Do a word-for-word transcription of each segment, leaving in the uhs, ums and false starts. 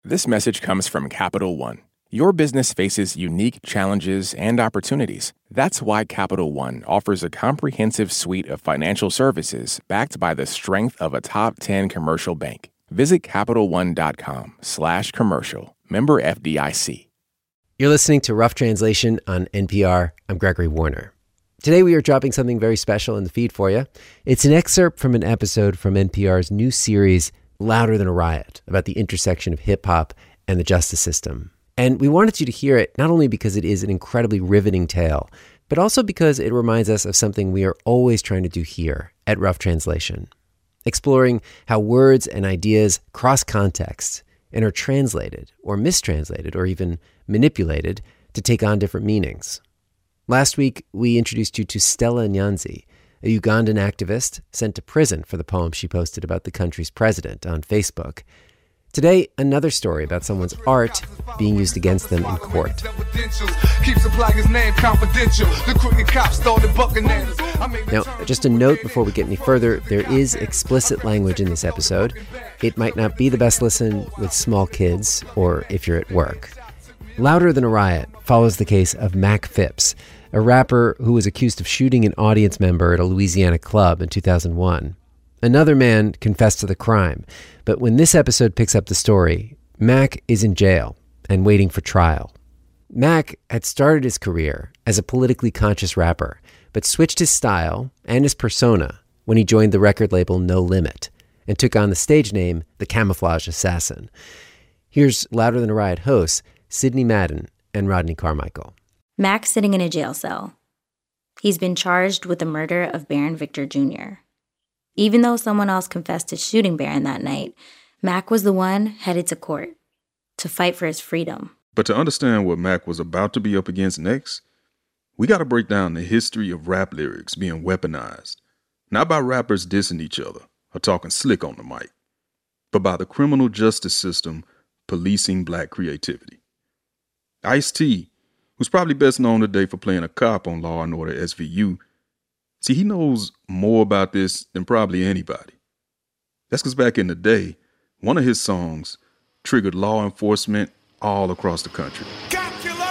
This message comes from Capital One. Your business faces unique challenges and opportunities. That's why Capital One offers a comprehensive suite of financial services backed by the strength of a top ten commercial bank. Visit CapitalOne.com slash commercial. Member F D I C. You're listening to Rough Translation on N P R. I'm Gregory Warner. Today we are dropping something very special in the feed for you. It's an excerpt from an episode from N P R's new series, Louder Than a Riot, about the intersection of hip-hop and the justice system. And we wanted you to hear it not only because it is an incredibly riveting tale, but also because it reminds us of something we are always trying to do here at Rough Translation, exploring how words and ideas cross contexts and are translated or mistranslated or even manipulated to take on different meanings. Last week, we introduced you to Stella Nyanzi, a Ugandan activist sent to prison for the poem she posted about the country's president on Facebook. Today, another story about someone's art being used against them in court. Now, just a note before we get any further, there is explicit language in this episode. It might not be the best listen with small kids or if you're at work. Louder Than a Riot follows the case of Mac Phipps, a rapper who was accused of shooting an audience member at a Louisiana club in two thousand one. Another man confessed to the crime, but when this episode picks up the story, Mac is in jail and waiting for trial. Mac had started his career as a politically conscious rapper, but switched his style and his persona when he joined the record label No Limit and took on the stage name The Camouflage Assassin. Here's Louder Than a Riot hosts Sydney Madden and Rodney Carmichael. Mac's sitting in a jail cell. He's been charged with the murder of Barron Victor Junior Even though someone else confessed to shooting Barron that night, Mac was the one headed to court to fight for his freedom. But to understand what Mac was about to be up against next, we got to break down the history of rap lyrics being weaponized, not by rappers dissing each other or talking slick on the mic, but by the criminal justice system policing black creativity. Ice-T, who's probably best known today for playing a cop on Law and Order S V U, see, he knows more about this than probably anybody. That's because back in the day, one of his songs triggered law enforcement all across the country. Cop Killer!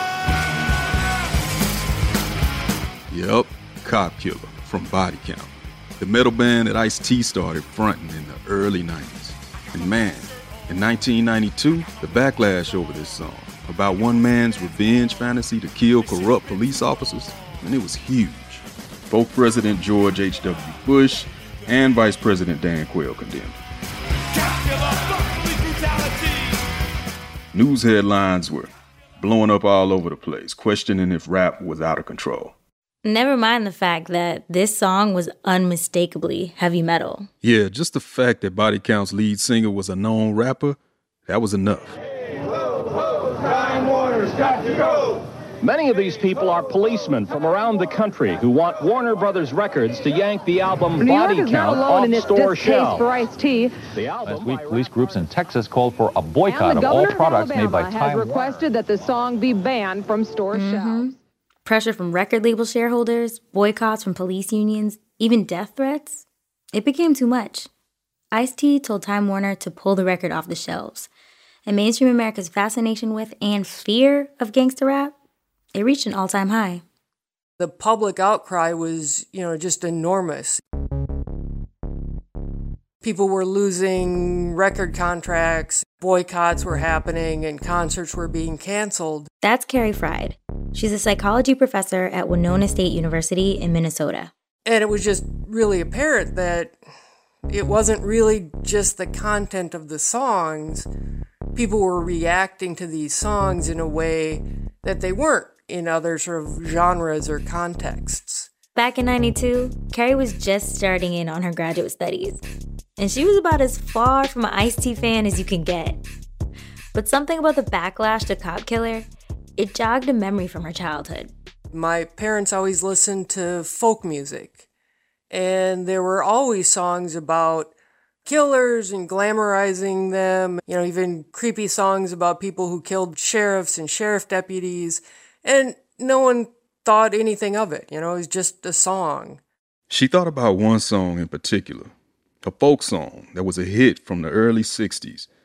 Yep, Cop Killer from Body Count, the metal band that Ice-T started fronting in the early nineties. And man, in nineteen ninety-two, the backlash over this song, about one man's revenge fantasy to kill corrupt police officers, and it was huge. Both President George H W Bush and Vice President Dan Quayle condemned. News headlines were blowing up all over the place, questioning if rap was out of control. Never mind the fact that this song was unmistakably heavy metal. Yeah, just the fact that Body Count's lead singer was a known rapper, that was enough. Hey, whoa, whoa, Time Warner's got to go! Many of these people are policemen from around the country who want Warner Brothers Records to yank the album New Body York is not Count alone off in its store distaste shelves. for Ice-T. Last week, police groups in Texas called for a boycott and the of all governor products of made by Alabama Time has requested Warner. that the song be banned from store Mm-hmm. shelves. Pressure from record label shareholders, boycotts from police unions, even death threats. It became too much. Ice-T told Time Warner to pull the record off the shelves. And mainstream America's fascination with and fear of gangsta rap, it reached an all-time high. The public outcry was, you know, just enormous. People were losing record contracts, boycotts were happening, and concerts were being canceled. That's Carrie Fried. She's a psychology professor at Winona State University in Minnesota. And it was just really apparent that it wasn't really just the content of the songs. People were reacting to these songs in a way that they weren't in other sort of genres or contexts. Back in ninety-two, Carrie was just starting in on her graduate studies, and she was about as far from an Ice-T fan as you can get. But something about the backlash to Cop Killer, it jogged a memory from her childhood. My parents always listened to folk music, and there were always songs about killers and glamorizing them, you know, even creepy songs about people who killed sheriffs and sheriff deputies. And no one thought anything of it, you know, it was just a song. She thought about one song in particular, a folk song that was a hit from the early sixties,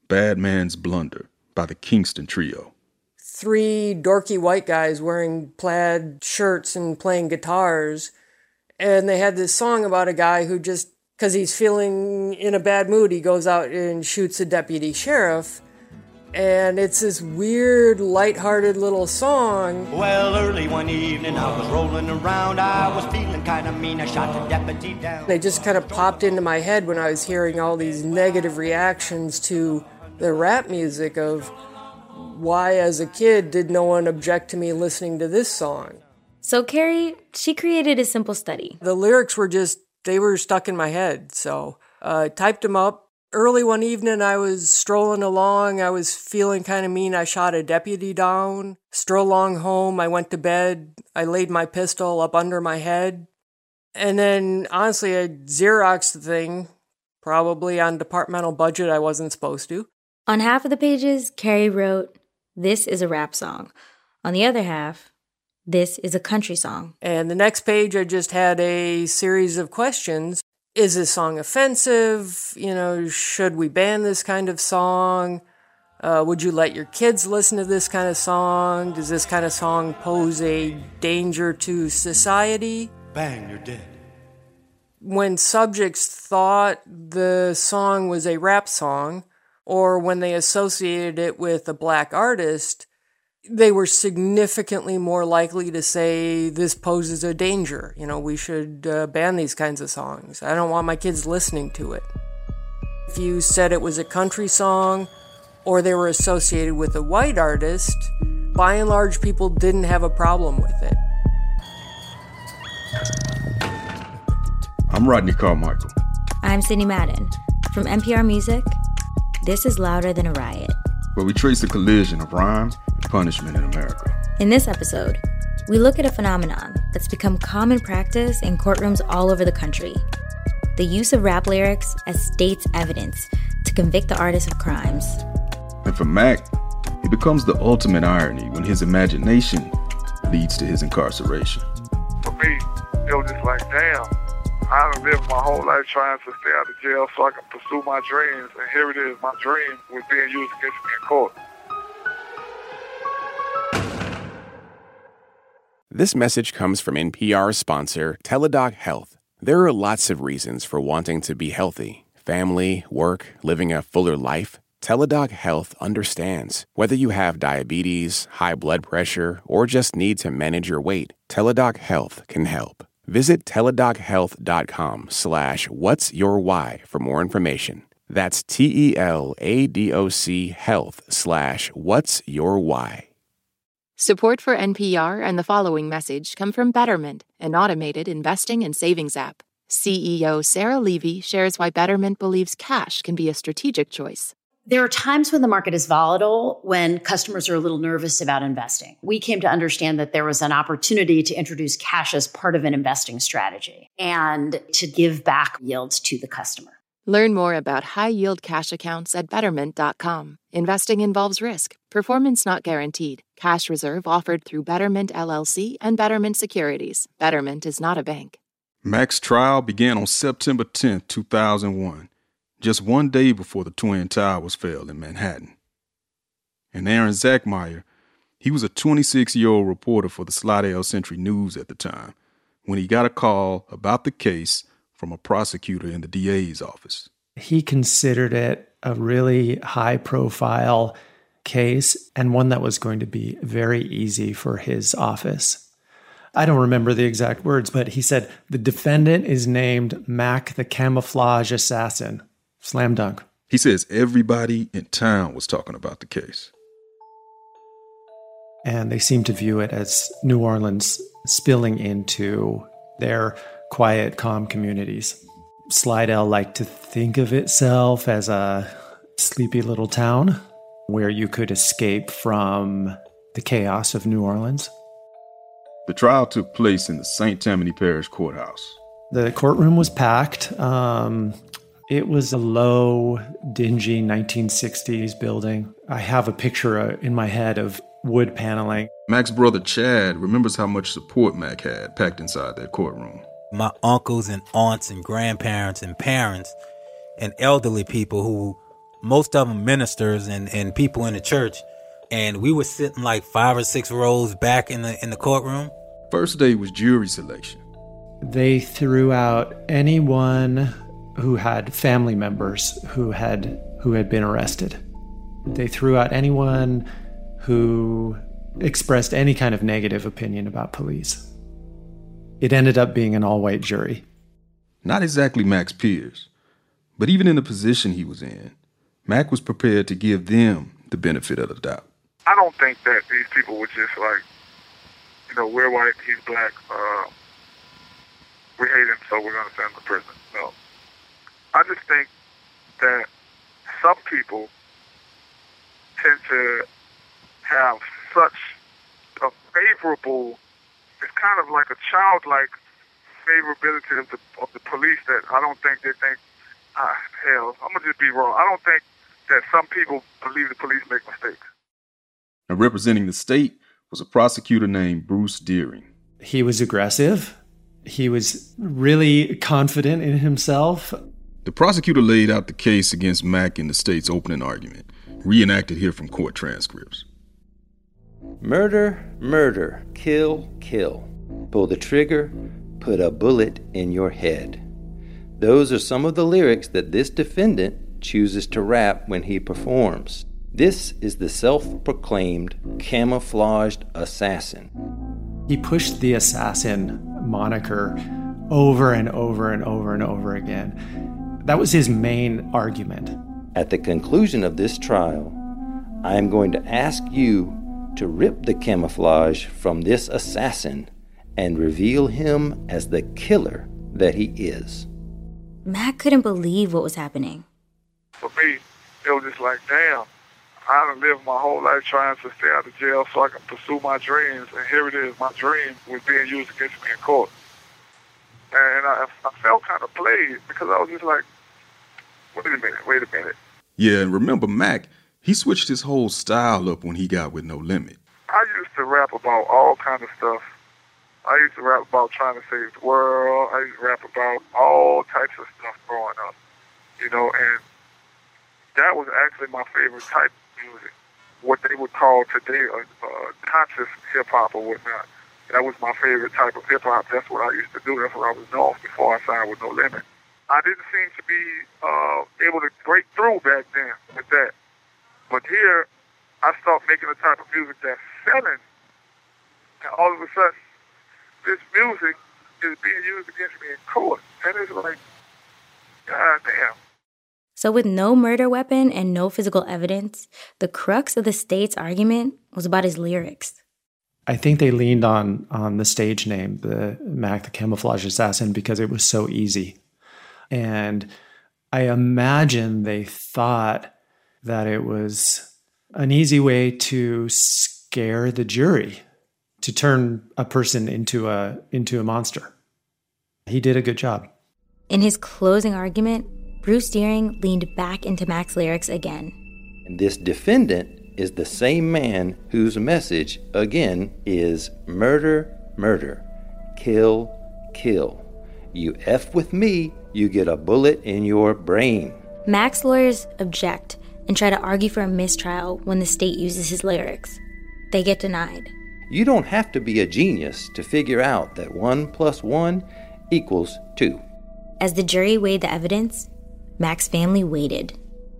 Bad Man's Blunder by the Kingston Trio. Three dorky white guys wearing plaid shirts and playing guitars. And they had this song about a guy who just, because he's feeling in a bad mood, he goes out and shoots a deputy sheriff. And it's this weird, lighthearted little song. Well, early one evening, I was rolling around. I was feeling kind of mean. I shot the deputy down. They just kind of popped into my head when I was hearing all these negative reactions to the rap music of why, as a kid, did no one object to me listening to this song? So Carrie, she created a simple study. The lyrics were just, they were stuck in my head. So I uh, typed them up. Early one evening, I was strolling along. I was feeling kind of mean. I shot a deputy down. Stroll along home. I went to bed. I laid my pistol up under my head. And then, honestly, I Xeroxed the thing, probably on departmental budget I wasn't supposed to. On half of the pages, Carrie wrote, "This is a rap song." On the other half, "This is a country song." And the next page, I just had a series of questions. Is this song offensive? You know, should we ban this kind of song? Uh, would you let your kids listen to this kind of song? Does this kind of song pose a danger to society? Bang, you're dead. When subjects thought the song was a rap song, or when they associated it with a black artist, they were significantly more likely to say this poses a danger. You know, we should uh, ban these kinds of songs. I don't want my kids listening to it. If you said it was a country song or they were associated with a white artist, by and large, people didn't have a problem with it. I'm Rodney Carmichael. I'm Sydney Madden. From N P R Music, this is Louder Than a Riot, where we trace the collision of rhyme and punishment in America. In this episode, we look at a phenomenon that's become common practice in courtrooms all over the country: the use of rap lyrics as state's evidence to convict the artist of crimes. And for Mac, it becomes the ultimate irony when his imagination leads to his incarceration. For me, it was just like, damn, I've lived my whole life trying to stay out of jail so I can pursue my dreams, and here it is, my dream was being used against me in court. This message comes from N P R sponsor Teladoc Health. There are lots of reasons for wanting to be healthy: family, work, living a fuller life. Teladoc Health understands. Whether you have diabetes, high blood pressure, or just need to manage your weight, Teladoc Health can help. Visit teladochealth.com slash what's your why for more information. That's T-E-L-A-D-O-C health slash what's your why. Support for N P R and the following message come from Betterment, an automated investing and savings app. C E O Sarah Levy shares why Betterment believes cash can be a strategic choice. There are times when the market is volatile, when customers are a little nervous about investing. We came to understand that there was an opportunity to introduce cash as part of an investing strategy and to give back yields to the customer. Learn more about high-yield cash accounts at betterment dot com. Investing involves risk. Performance not guaranteed. Cash reserve offered through Betterment L L C and Betterment Securities. Betterment is not a bank. Mac's trial began on September tenth, two thousand one. Just one day before the Twin Towers fell in Manhattan. And Aaron Zachmeyer, he was a twenty-six-year-old reporter for the Slidell Century News at the time when he got a call about the case from a prosecutor in the D A's office. He considered it a really high-profile case and one that was going to be very easy for his office. I don't remember the exact words, but he said, "The defendant is named Mac the Camouflage Assassin." Slam dunk. He says everybody in town was talking about the case. And they seemed to view it as New Orleans spilling into their quiet, calm communities. Slidell liked to think of itself as a sleepy little town where you could escape from the chaos of New Orleans. The trial took place in the Saint Tammany Parish Courthouse. The courtroom was packed. Um, it was a low, dingy nineteen sixties building. I have a picture in my head of wood paneling. Mac's brother Chad remembers how much support Mac had packed inside that courtroom. My uncles and aunts and grandparents and parents and elderly people who most of them ministers and, and people in the church. And we were sitting like five or six rows back in the in the courtroom. First day was jury selection. They threw out anyone who had family members who had who had been arrested. They threw out anyone who expressed any kind of negative opinion about police. It ended up being an all-white jury. Not exactly Mac's peers, but even in the position he was in, Mac was prepared to give them the benefit of the doubt. I don't think that these people were just like, you know, we're white, he's black, uh, we hate him, so we're going to send him to prison. No. I just think that some people tend to have such a favorable, it's kind of like a childlike favorability of the, of the police that I don't think they think, ah, hell, I'm going to just be wrong. I don't think that some people believe the police make mistakes. Now, representing the state was a prosecutor named Bruce Deering. He was aggressive. He was really confident in himself. The prosecutor laid out the case against Mac in the state's opening argument, reenacted here from court transcripts. Murder, murder, kill, kill. Pull the trigger, put a bullet in your head. Those are some of the lyrics that this defendant chooses to rap when he performs. This is the self-proclaimed camouflaged assassin. He pushed the assassin moniker over and over and over and over again. That was his main argument. At the conclusion of this trial, I am going to ask you to rip the camouflage from this assassin and reveal him as the killer that he is. Mac couldn't believe what was happening. For me, it was just like, damn, I done lived my whole life trying to stay out of jail so I can pursue my dreams, and here it is, my dream was being used against me in court. And I, I felt kind of played because I was just like, wait a minute, wait a minute. Yeah, and remember Mac, he switched his whole style up when he got with No Limit. I used to rap about all kind of stuff. I used to rap about trying to save the world. I used to rap about all types of stuff growing up, you know, and that was actually my favorite type of music, what they would call today a, a conscious hip-hop or whatnot. That was my favorite type of hip-hop. That's what I used to do. That's what I was known before I signed with No Limit. I didn't seem to be uh, able to break through back then with that. But here, I started making a type of music that's selling. And all of a sudden, this music is being used against me in court. And it's like, God damn. So with no murder weapon and no physical evidence, the crux of the state's argument was about his lyrics. I think they leaned on on the stage name, the Mac the Camouflage Assassin, because it was so easy. And I imagine they thought that it was an easy way to scare the jury, to turn a person into a into a monster. He did a good job. In his closing argument, Bruce Deering leaned back into Mac's lyrics again. And this defendant is the same man whose message, again, is murder, murder, kill, kill. You F with me, you get a bullet in your brain. Mac's lawyers object and try to argue for a mistrial when the state uses his lyrics. They get denied. You don't have to be a genius to figure out that one plus one equals two. As the jury weighed the evidence, Mac's family waited.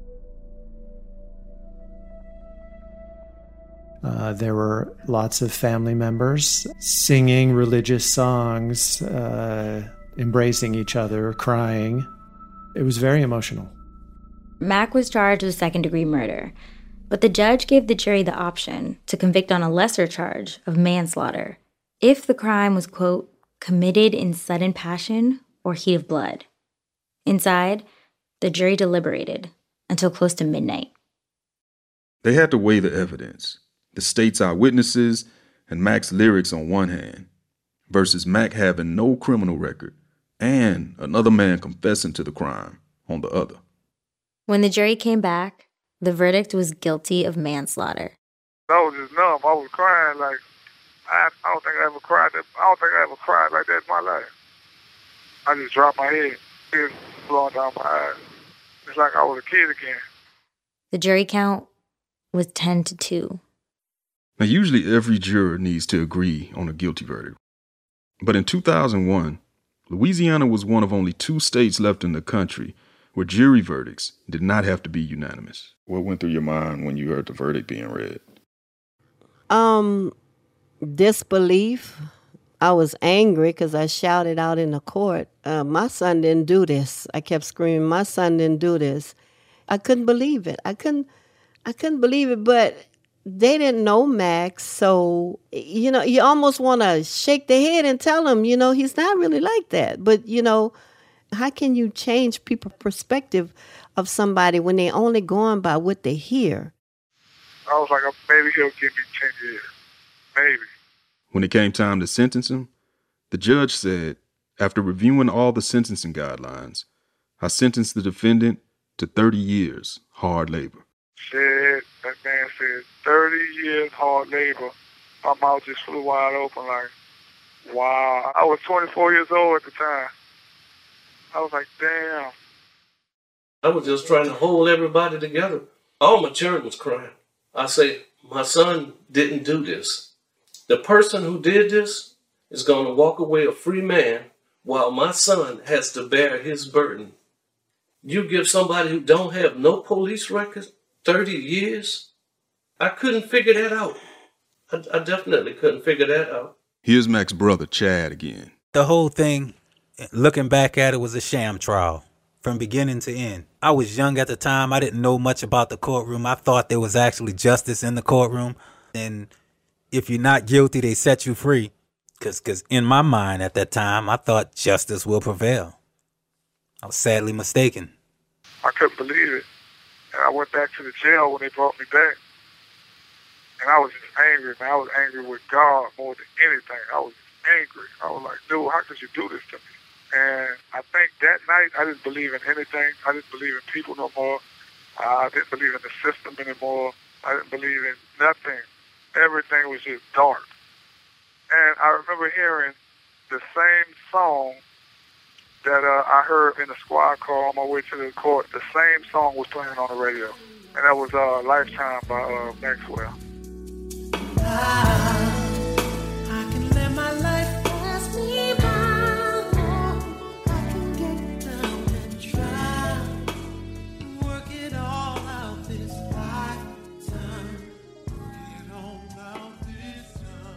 Uh, there were lots of family members singing religious songs, uh, embracing each other, crying. It was very emotional. Mac was charged with second-degree murder, but the judge gave the jury the option to convict on a lesser charge of manslaughter if the crime was, quote, committed in sudden passion or heat of blood. Inside, the jury deliberated until close to midnight. They had to weigh the evidence. The state's eyewitnesses and Mac's lyrics on one hand, versus Mac having no criminal record and another man confessing to the crime on the other. When the jury came back, the verdict was guilty of manslaughter. I was just numb. I was crying like, I, I don't think I ever cried. That, I don't think I ever cried like that in my life. I just dropped my head, tears flowing down my eyes. It's like I was a kid again. The jury count was ten to two. Now, usually every juror needs to agree on a guilty verdict. But in two thousand one, Louisiana was one of only two states left in the country where jury verdicts did not have to be unanimous. What went through your mind when you heard the verdict being read? Um, disbelief. I was angry because I shouted out in the court, uh, my son didn't do this. I kept screaming, my son didn't do this. I couldn't believe it. I couldn't, I couldn't believe it, but they didn't know Max. So, you know, you almost want to shake the head and tell them, you know, he's not really like that. But, you know, how can you change people's perspective of somebody when they're only going by what they hear? I was like, maybe he'll give me ten years. Maybe. When it came time to sentence him, the judge said, after reviewing all the sentencing guidelines, I sentenced the defendant to thirty years hard labor. Shit, that man said thirty years hard labor. My mouth just flew wide open like, wow. I was twenty-four years old at the time. I was like, damn. I was just trying to hold everybody together. All my children was crying. I say, my son didn't do this. The person who did this is going to walk away a free man while my son has to bear his burden. You give somebody who don't have no police record thirty years? I couldn't figure that out. I, I definitely couldn't figure that out. Here's Mac's brother, Chad, again. The whole thing, looking back at it, was a sham trial from beginning to end. I was young at the time. I didn't know much about the courtroom. I thought there was actually justice in the courtroom. And if you're not guilty, they set you free. Because cause in my mind at that time, I thought justice will prevail. I was sadly mistaken. I couldn't believe it. And I went back to the jail when they brought me back. And I was just angry, man. I was angry with God more than anything. I was angry. I was like, dude, how could you do this to me? And I think that night I didn't believe in anything. I didn't believe in people no more. Uh, I didn't believe in the system anymore. I didn't believe in nothing. Everything was just dark. And I remember hearing the same song that uh, I heard in the squad car on my way to the court. The same song was playing on the radio. And that was uh, Lifetime by uh, Maxwell. I can let my life pass me by. I can get down and try. Work it all out this lifetime. Work it all out this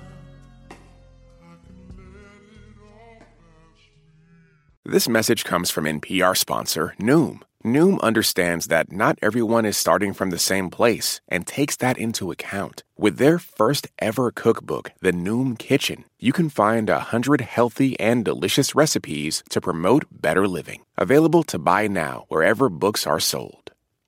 time. I can let it all pass me. This message comes from N P R sponsor Noom. Noom understands that not everyone is starting from the same place and takes that into account. With their first ever cookbook, The Noom Kitchen, you can find a hundred healthy and delicious recipes to promote better living. Available to buy now wherever books are sold.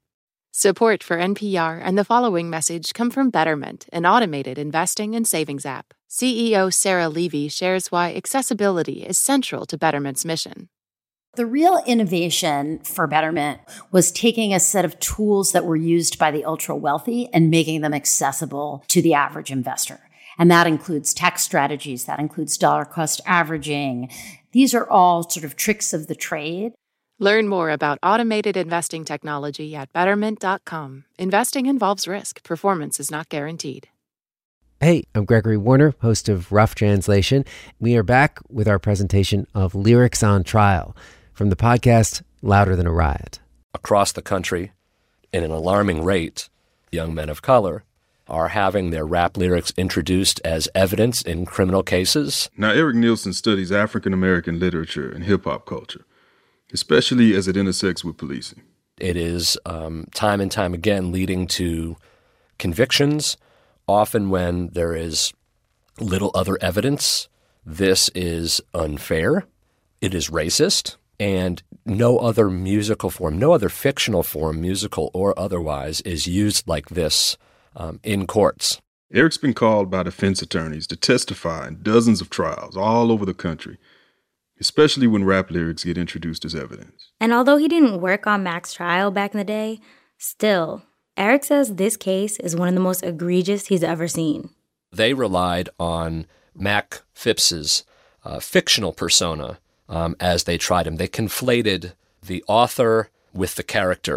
Support for N P R and the following message come from Betterment, an automated investing and savings app. C E O Sarah Levy shares why accessibility is central to Betterment's mission. The real innovation for Betterment was taking a set of tools that were used by the ultra wealthy and making them accessible to the average investor. And that includes tax strategies, that includes dollar cost averaging. These are all sort of tricks of the trade. Learn more about automated investing technology at betterment dot com. Investing involves risk. Performance is not guaranteed. Hey, I'm Gregory Warner, host of Rough Translation. We are back with our presentation of Lyrics on Trial from the podcast Louder Than a Riot. Across the country, at an alarming rate, young men of color are having their rap lyrics introduced as evidence in criminal cases. Now, Eric Nielsen studies African-American literature and hip-hop culture, especially as it intersects with policing. It is um, time and time again leading to convictions, often when there is little other evidence. This is unfair. It is racist. And no other musical form, no other fictional form, musical or otherwise, is used like this um, in courts. Eric's been called by defense attorneys to testify in dozens of trials all over the country, especially when rap lyrics get introduced as evidence. And although he didn't work on Mac's trial back in the day, still, Eric says this case is one of the most egregious he's ever seen. They relied on Mac Phipps's uh, fictional persona Um, as they tried him. They conflated the author with the character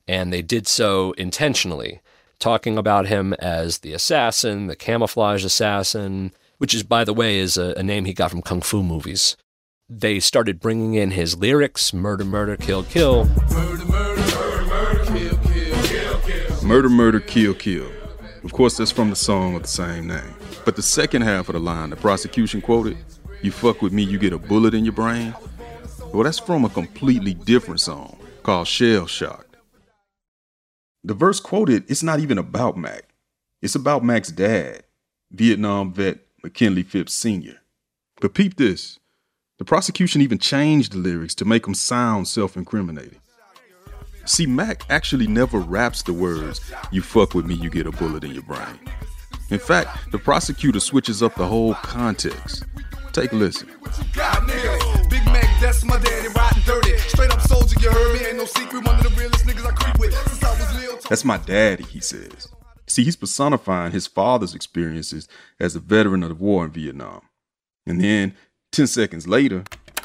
And they did so intentionally, talking about him as the assassin, the camouflage assassin, which is, by the way, is a, a name he got from kung fu movies. They started bringing in his lyrics, murder, murder, kill, kill. Murder, murder, murder, murder, kill, kill, kill, kill. Murder, murder, kill, kill. Of course, that's from the song of the same name. But the second half of the line, the prosecution quoted, "You fuck with me, you get a bullet in your brain." Well, that's from a completely different song called Shell Shocked. The verse quoted, it's not even about Mac. It's about Mac's dad, Vietnam vet McKinley Phipps Senior But peep this. The prosecution even changed the lyrics to make them sound self-incriminating. See, Mac actually never raps the words, "You fuck with me, you get a bullet in your brain." In fact, the prosecutor switches up the whole context. Take a listen. Big Mac, that's my daddy, riding dirty. Straight up soldier, you heard me, ain't no secret, one of the realest niggas I creep with since I was little. That's my daddy, he says. See, he's personifying his father's experiences as a veteran of the war in Vietnam. And then, ten seconds later,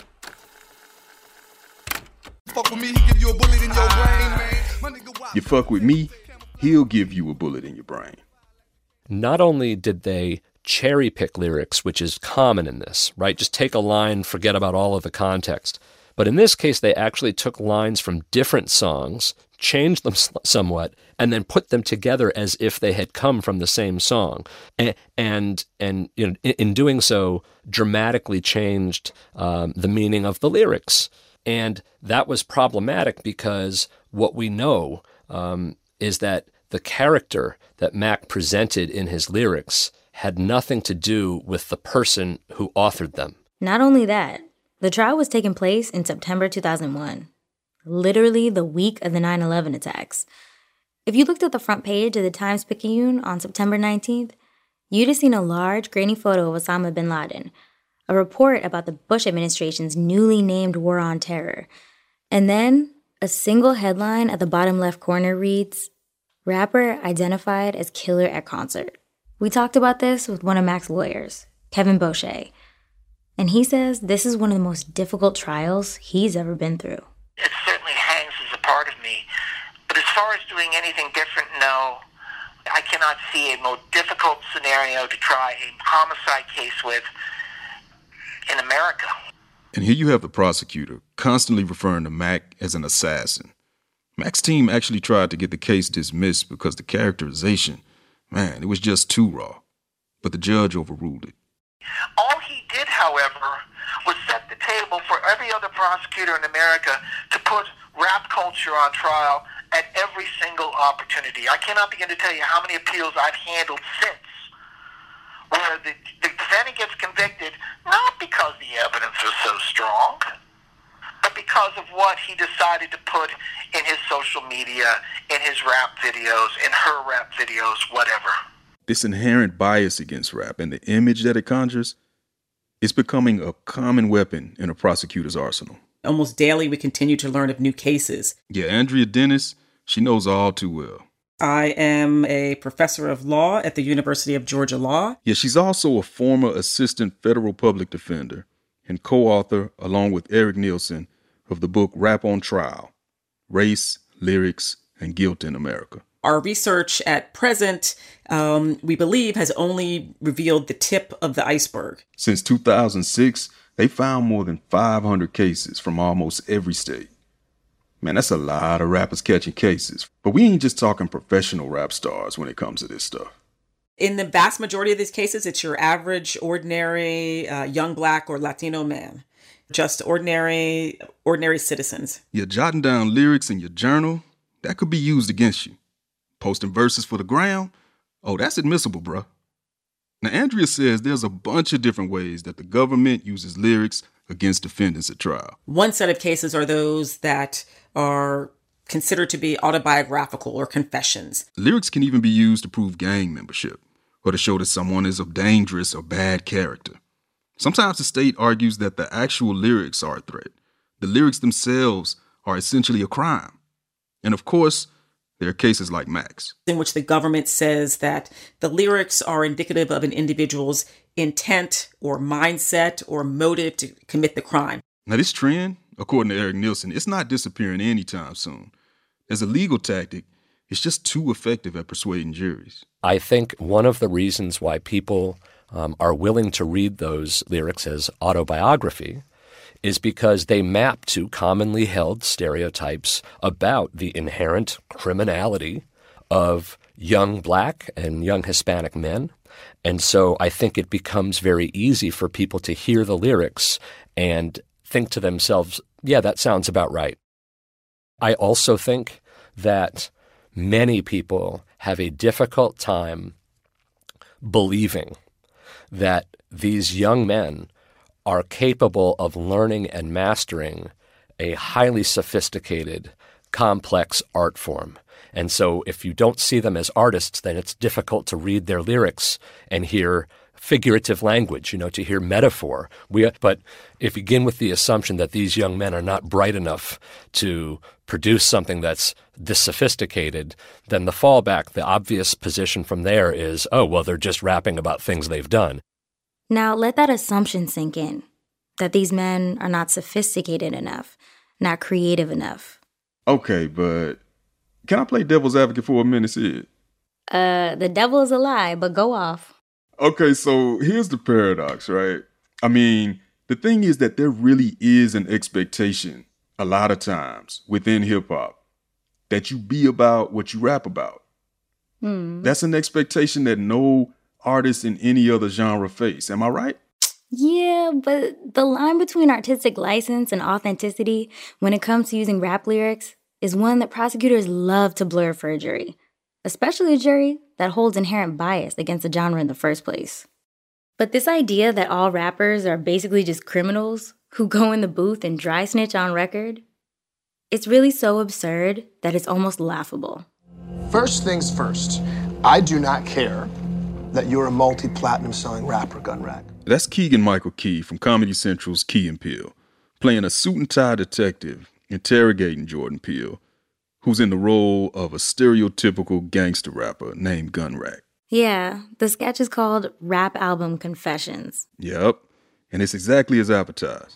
fuck with me, he give you a bullet in your brain, man. My nigga, why? You fuck with me, he'll give you a bullet in your brain. Not only did they cherry pick lyrics, which is common in this, right? Just take a line, forget about all of the context. But in this case, they actually took lines from different songs, changed them somewhat, and then put them together as if they had come from the same song. And, and, and you know, in, in doing so, dramatically changed um, the meaning of the lyrics. And that was problematic because what we know um, is that the character that Mac presented in his lyrics had nothing to do with the person who authored them. Not only that, the trial was taking place in September two thousand one, literally the week of the nine eleven attacks. If you looked at the front page of the Times-Picayune on September nineteenth, you'd have seen a large, grainy photo of Osama bin Laden, a report about the Bush administration's newly named war on terror, and then a single headline at the bottom left corner reads, "Rapper identified as killer at concert." We talked about this with one of Mac's lawyers, Kevin Boucher, and he says this is one of the most difficult trials he's ever been through. It certainly hangs as a part of me, but as far as doing anything different, no. I cannot see a more difficult scenario to try a homicide case with in America. And here you have the prosecutor constantly referring to Mac as an assassin. Mac's team actually tried to get the case dismissed because the characterization, man, it was just too raw. But the judge overruled it. All he did, however, was set the table for every other prosecutor in America to put rap culture on trial at every single opportunity. I cannot begin to tell you how many appeals I've handled since where the, the defendant gets convicted not because the evidence was so strong, but because of what he decided to put in his social media, in his rap videos, in her rap videos, whatever. This inherent bias against rap and the image that it conjures is becoming a common weapon in a prosecutor's arsenal. Almost daily, we continue to learn of new cases. Yeah, Andrea Dennis, she knows all too well. I am a professor of law at the University of Georgia Law. Yeah, she's also a former assistant federal public defender and co-author, along with Eric Nielsen, of the book Rap on Trial, Race, Lyrics, and Guilt in America. Our research at present, um, we believe, has only revealed the tip of the iceberg. Since two thousand six, they found more than five hundred cases from almost every state. Man, that's a lot of rappers catching cases. But we ain't just talking professional rap stars when it comes to this stuff. In the vast majority of these cases, it's your average, ordinary, uh, young Black or Latino man. Just ordinary, ordinary citizens. You're jotting down lyrics in your journal, that could be used against you. Posting verses for the gram, oh, that's admissible, bruh. Now, Andrea says there's a bunch of different ways that the government uses lyrics against defendants at trial. One set of cases are those that are considered to be autobiographical or confessions. Lyrics can even be used to prove gang membership or to show that someone is a dangerous or bad character. Sometimes the state argues that the actual lyrics are a threat. The lyrics themselves are essentially a crime. And of course, there are cases like Mac's, in which the government says that the lyrics are indicative of an individual's intent or mindset or motive to commit the crime. Now, this trend, according to Eric Nielsen, it's not disappearing anytime soon. As a legal tactic, it's just too effective at persuading juries. I think one of the reasons why people um, are willing to read those lyrics as autobiography is because they map to commonly held stereotypes about the inherent criminality of young black and young Hispanic men. And so I think it becomes very easy for people to hear the lyrics and think to themselves, yeah, that sounds about right. I also think that many people have a difficult time believing that these young men are capable of learning and mastering a highly sophisticated, complex art form. And so if you don't see them as artists, then it's difficult to read their lyrics and hear figurative language, you know, to hear metaphor. We, but if you begin with the assumption that these young men are not bright enough to produce something that's this sophisticated, then the fallback, the obvious position from there is, oh, well, they're just rapping about things they've done. Now, let that assumption sink in, that these men are not sophisticated enough, not creative enough. Okay, but can I play devil's advocate for a minute, Sid? Uh, the devil is a lie, but go off. Okay, so here's the paradox, right? I mean, the thing is that there really is an expectation a lot of times within hip-hop that you be about what you rap about. Hmm. That's an expectation that no artist in any other genre face. Am I right? Yeah, but the line between artistic license and authenticity when it comes to using rap lyrics is one that prosecutors love to blur for a jury, especially a jury that holds inherent bias against the genre in the first place. But this idea that all rappers are basically just criminals who go in the booth and dry snitch on record, it's really so absurd that it's almost laughable. First things first, I do not care that you're a multi-platinum selling rapper, Gunrag. That's Keegan-Michael Key from Comedy Central's Key and Peele, playing a suit-and-tie detective interrogating Jordan Peele, who's in the role of a stereotypical gangster rapper named Gunrag. Yeah, the sketch is called Rap Album Confessions. Yep, and it's exactly as advertised.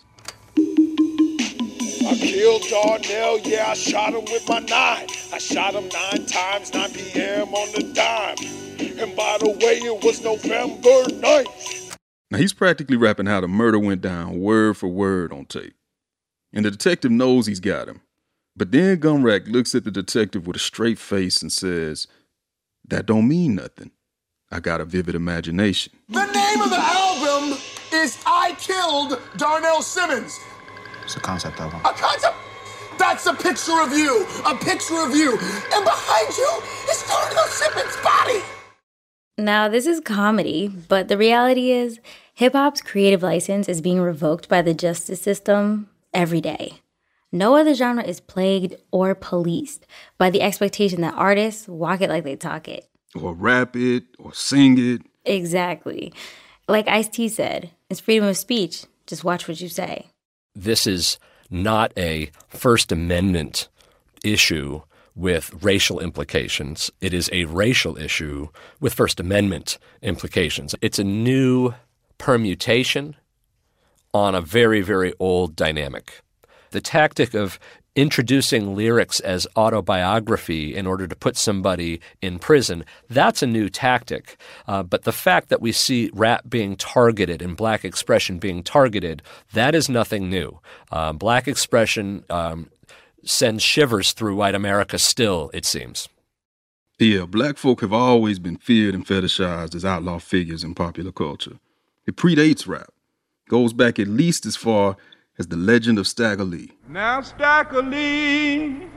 I killed Darnell, yeah, I shot him with my nine. I shot him nine times, nine p.m. on the dime. And by the way, it was November ninth. Now, he's practically rapping how the murder went down word for word on tape. And the detective knows he's got him. But then Gunrag looks at the detective with a straight face and says, that don't mean nothing. I got a vivid imagination. The name of the album is I Killed Darnell Simmons. It's a concept album. A concept? That's a picture of you. A picture of you. And behind you is Darnell Simmons' body. Now, this is comedy, but the reality is hip-hop's creative license is being revoked by the justice system every day. No other genre is plagued or policed by the expectation that artists walk it like they talk it. Or rap it, or sing it. Exactly. Like Ice-T said, it's freedom of speech. Just watch what you say. This is not a First Amendment issue with racial implications. It is a racial issue with First Amendment implications. It's a new permutation on a very, very old dynamic. The tactic of introducing lyrics as autobiography in order to put somebody in prison, that's a new tactic. Uh, but the fact that we see rap being targeted and black expression being targeted, that is nothing new. Uh, black expression um, sends shivers through white America still, it seems. Yeah, black folk have always been feared and fetishized as outlaw figures in popular culture. It predates rap. Goes back at least as far as the legend of Stagger Lee. Now Stagger Lee,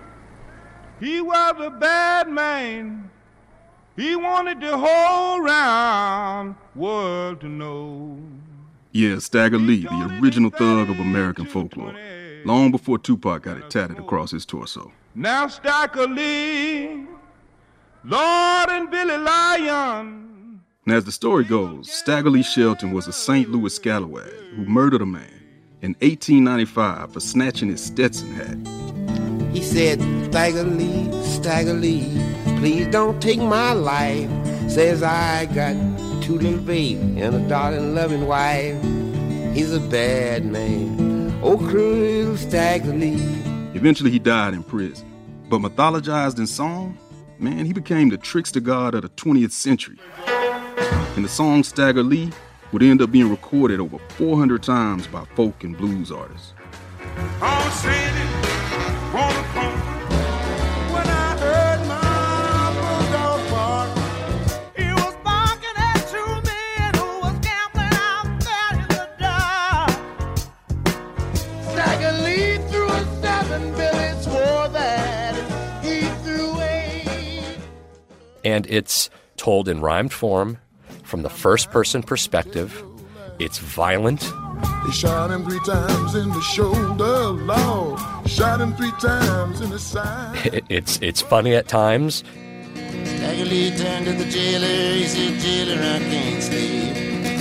he was a bad man. He wanted the whole round world to know. Yeah, Stagger Lee, the original thug of American folklore, long before Tupac got it tatted across his torso. Now Stagger Lee, Lord and Billy Lion. And as the story goes, Stagger Lee Shelton was a Saint Louis scalawag who murdered a man in eighteen ninety-five for snatching his Stetson hat. He said, Stagger Lee, Stagger Lee, please don't take my life. Says I got two little babies and a darling loving wife. He's a bad man, oh cruel Stagger Lee. Eventually he died in prison. But mythologized in song, man, he became the trickster god of the twentieth century. And the song Stagger Lee would end up being recorded over four hundred times by folk and blues artists. I was standing on the corner when I heard my bulldog bark. He was barking at two men who was gambling out there in the dark. Stagger Lee threw a seven, Billy swore that he threw eight. And it's told in rhymed form from the first-person perspective. It's violent. They shot him three times in the shoulder, Lord. Shot him three times in the side. It's it's funny at times. Stagger Lee turned to the jailer, he said, jailer, I can't sleep.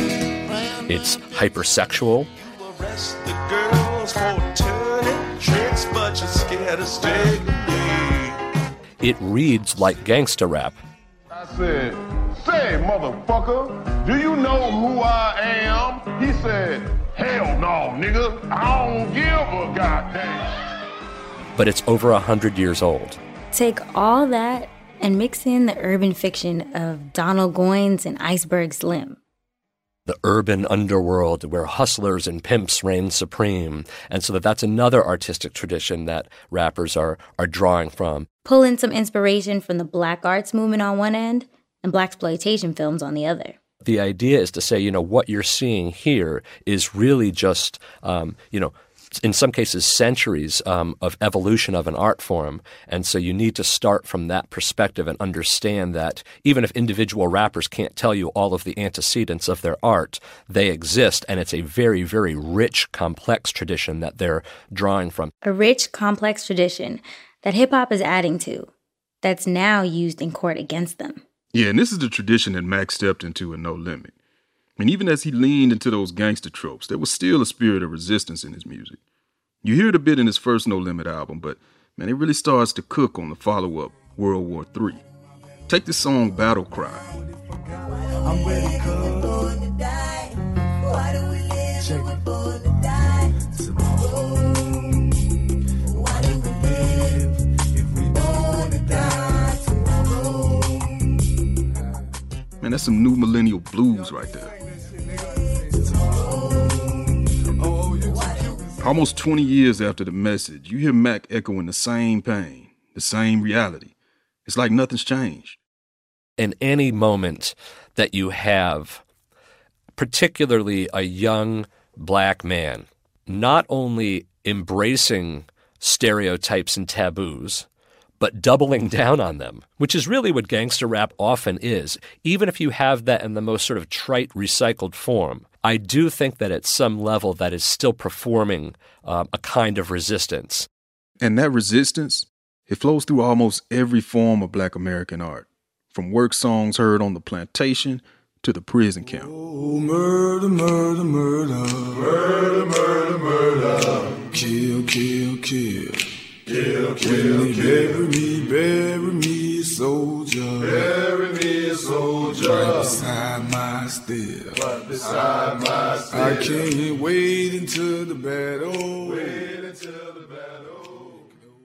It's hypersexual. Arrest the girls for turning tricks, but you're scared of Stagger Lee. It reads like gangsta rap. I said, say, motherfucker, do you know who I am? He said, hell no, nigga. I don't give a goddamn. But it's over a hundred years old. Take all that and mix in the urban fiction of Donald Goines and Iceberg Slim. The urban underworld where hustlers and pimps reign supreme. And so that that's another artistic tradition that rappers are are drawing from. Pull in some inspiration from the black arts movement on one end and blaxploitation films on the other. The idea is to say, you know, what you're seeing here is really just, um, you know, in some cases, centuries um, of evolution of an art form. And so you need to start from that perspective and understand that even if individual rappers can't tell you all of the antecedents of their art, they exist. And it's a very, very rich, complex tradition that they're drawing from. A rich, complex tradition that hip-hop is adding to, that's now used in court against them. Yeah, and this is the tradition that Mac stepped into in No Limit. And even as he leaned into those gangster tropes, there was still a spirit of resistance in his music. You hear it a bit in his first No Limit album, but man, it really starts to cook on the follow-up, World War Three. Take the song Battle Cry. I'm ready to die. Why do we live if we're born to die? Why do we live if we're born to die tomorrow? Man, that's some new millennial blues right there. Almost twenty years after the message, you hear Mac echoing the same pain, the same reality. It's like nothing's changed. In any moment that you have, particularly a young black man, not only embracing stereotypes and taboos, but doubling down on them, which is really what gangster rap often is. Even if you have that in the most sort of trite, recycled form, I do think that at some level that is still performing uh, a kind of resistance. And that resistance, it flows through almost every form of black American art, from work songs heard on the plantation to the prison camp. Oh, murder, murder, murder. Murder, murder, murder. Kill, kill, kill. Kill, kill, when kill. Bury me, bury me, soldier. Bury me, soldier. Right beside my steel. Right beside my steel. I can't wait until the battle. Wait until the battle.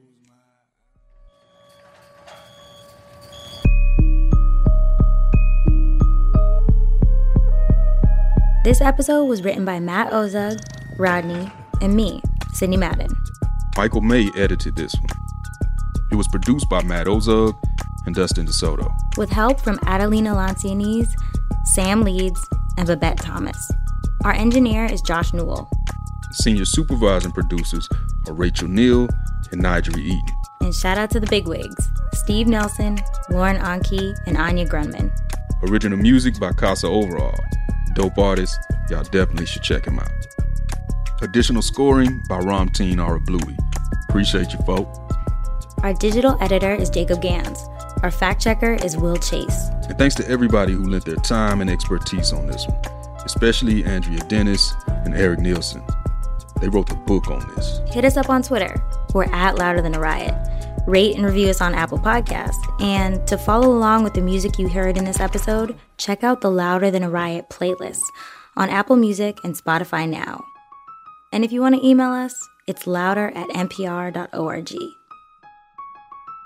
This episode was written by Matt Ozug, Rodney, and me, Sydney Madden. Michael May edited this one. It was produced by Matt Ozug and Dustin DeSoto, with help from Adelina Lancianese, Sam Leeds, and Babette Thomas. Our engineer is Josh Newell. Senior supervising producers are Rachel Neal and Nigel Eaton. And shout out to the bigwigs, Steve Nelson, Lauren Anke, and Anya Grunman. Original music by Casa Overall. Dope artist, y'all definitely should check him out. Additional scoring by Ramteen Arablouei. Appreciate you, folk. Our digital editor is Jacob Gans. Our fact checker is Will Chase. And thanks to everybody who lent their time and expertise on this one, especially Andrea Dennis and Eric Nielsen. They wrote the book on this. Hit us up on Twitter. We're at Louder Than a Riot. Rate and review us on Apple Podcasts. And to follow along with the music you heard in this episode, check out the Louder Than a Riot playlist on Apple Music and Spotify now. And if you want to email us, it's louder at n p r dot org.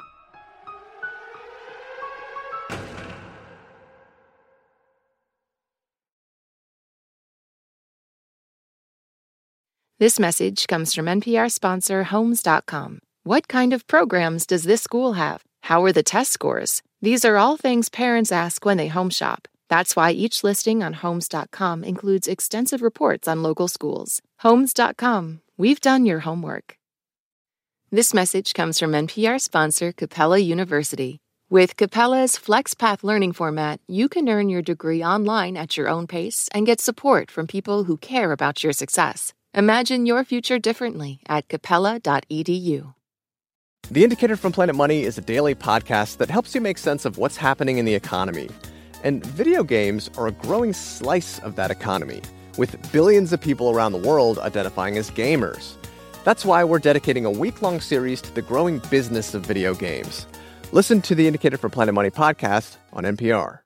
This message comes from N P R sponsor Homes dot com. What kind of programs does this school have? How are the test scores? These are all things parents ask when they home shop. That's why each listing on Homes dot com includes extensive reports on local schools. Homes dot com. We've done your homework. This message comes from N P R sponsor Capella University. With Capella's FlexPath learning format, you can earn your degree online at your own pace and get support from people who care about your success. Imagine your future differently at capella dot e d u. The Indicator from Planet Money is a daily podcast that helps you make sense of what's happening in the economy. And video games are a growing slice of that economy, with billions of people around the world identifying as gamers. That's why we're dedicating a week-long series to the growing business of video games. Listen to the Indicator from Planet Money podcast on N P R.